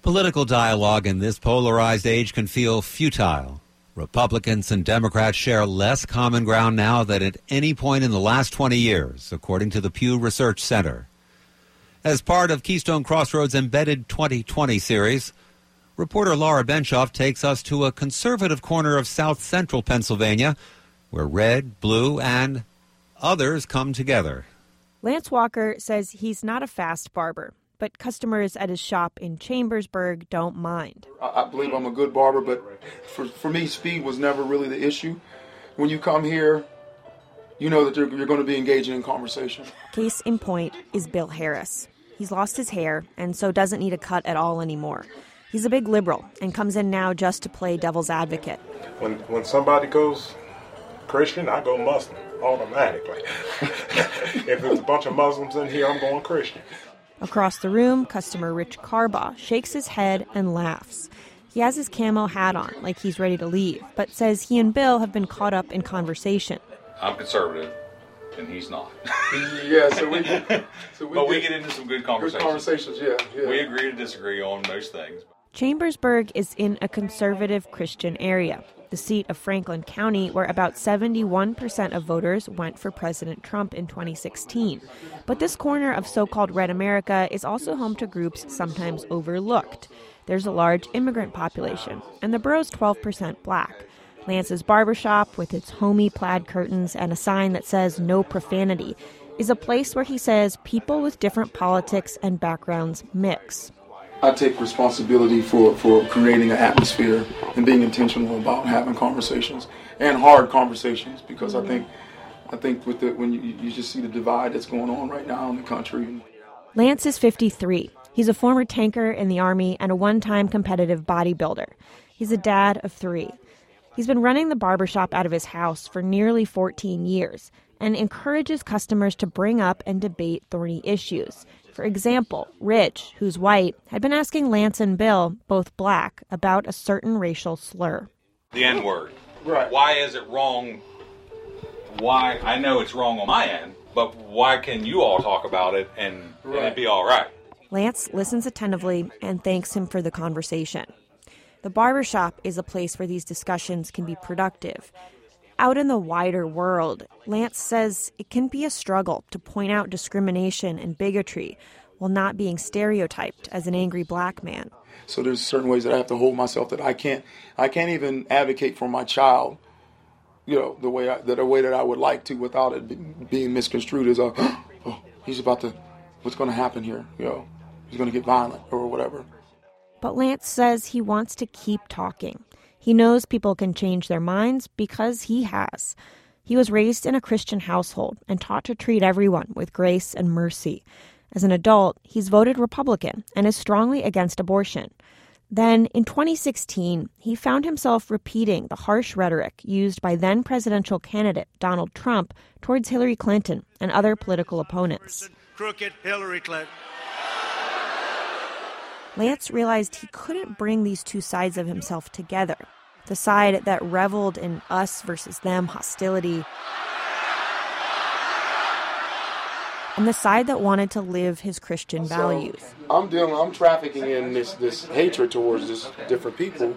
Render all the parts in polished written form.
Political dialogue in this polarized age can feel futile. Republicans and Democrats share less common ground now than at any point in the last 20 years, according to the Pew Research Center. As part of Keystone Crossroads' Embedded 2020 series, reporter Laura Benshoff takes us to a conservative corner of south central Pennsylvania where red, blue, and others come together. Lance Walker says he's not a fast barber, but customers at his shop in Chambersburg don't mind. I believe I'm a good barber, but for me, speed was never really the issue. When you come here, you know that you're going to be engaging in conversation. Case in point is Bill Harris. He's lost his hair and so doesn't need a cut at all anymore. He's a big liberal and comes in now just to play devil's advocate. When somebody goes Christian, I go Muslim automatically. If there's a bunch of Muslims in here, I'm going Christian. Across the room, customer Rich Carbaugh shakes his head and laughs. He has his camo hat on, like he's ready to leave, but says he and Bill have been caught up in conversation. I'm conservative, and he's not. Yeah, but we get into some good conversations. Good conversations, yeah. We agree to disagree on most things. Chambersburg is in a conservative Christian area, the seat of Franklin County, where about 71% of voters went for President Trump in 2016. But this corner of so-called Red America is also home to groups sometimes overlooked. There's a large immigrant population, and the borough's 12% black. Lance's barbershop, with its homey plaid curtains and a sign that says no profanity, is a place where he says people with different politics and backgrounds mix. I take responsibility for creating an atmosphere and being intentional about having conversations and hard conversations, because I think with when you just see the divide that's going on right now in the country. Lance is 53. He's a former tanker in the Army and a one-time competitive bodybuilder. He's a dad of 3. He's been running the barbershop out of his house for nearly 14 years and encourages customers to bring up and debate thorny issues. For example, Rich, who's white, had been asking Lance and Bill, both black, about a certain racial slur. The N-word. Right. Why is it wrong? Why? I know it's wrong on my end, but why can you all talk about it and it'd be all right? Lance listens attentively and thanks him for the conversation. The barbershop is a place where these discussions can be productive. Out in the wider world, Lance says it can be a struggle to point out discrimination and bigotry while not being stereotyped as an angry black man. So there's certain ways that I have to hold myself that I can't even advocate for my child, the way that I would like to, without it being misconstrued as what's going to happen here? He's going to get violent or whatever. But Lance says he wants to keep talking. He knows people can change their minds because he has. He was raised in a Christian household and taught to treat everyone with grace and mercy. As an adult, he's voted Republican and is strongly against abortion. Then, in 2016, he found himself repeating the harsh rhetoric used by then-presidential candidate Donald Trump towards Hillary Clinton and other political opponents. Crooked Hillary Clinton. Lance realized he couldn't bring these two sides of himself together. The side that reveled in us versus them hostility, and the side that wanted to live his Christian values. I'm trafficking in this hatred towards this different people.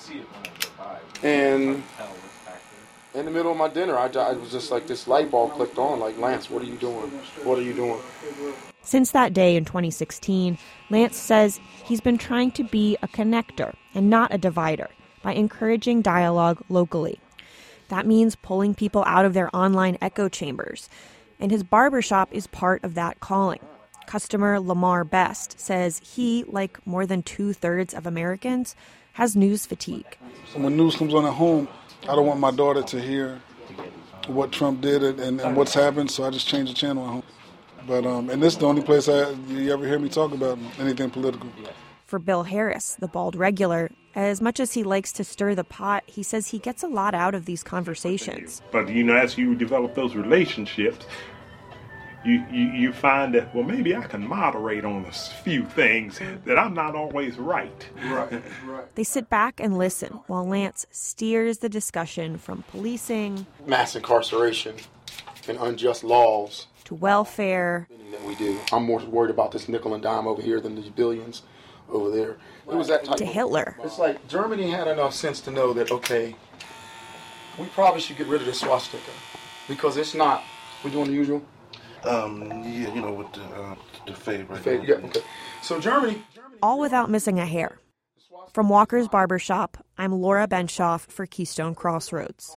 And in the middle of my dinner, I was just like, this light bulb clicked on, like, Lance, what are you doing? What are you doing? Since that day in 2016, Lance says he's been trying to be a connector and not a divider by encouraging dialogue locally. That means pulling people out of their online echo chambers, and his barbershop is part of that calling. Customer Lamar Best says he, like more than 2/3 of Americans, has news fatigue. So when news comes on at home, I don't want my daughter to hear what Trump did and what's happened, so I just change the channel at home. But and this is the only place you ever hear me talk about anything political. For Bill Harris, the bald regular, as much as he likes to stir the pot, he says he gets a lot out of these conversations. But, as you develop those relationships, you find that, well, maybe I can moderate on a few things, that I'm not always right. Right. They sit back and listen while Lance steers the discussion from policing, mass incarceration, and unjust laws, to welfare. That we do. I'm more worried about this nickel and dime over here than these billions over there. It was that type to of, Hitler. It's like Germany had enough sense to know that, okay, we probably should get rid of the swastika because it's not. We're doing the usual. Yeah, you know, with the fade right Okay, yeah, okay. So Germany. All without missing a hair. From Walker's Barbershop, I'm Laura Benshoff for Keystone Crossroads.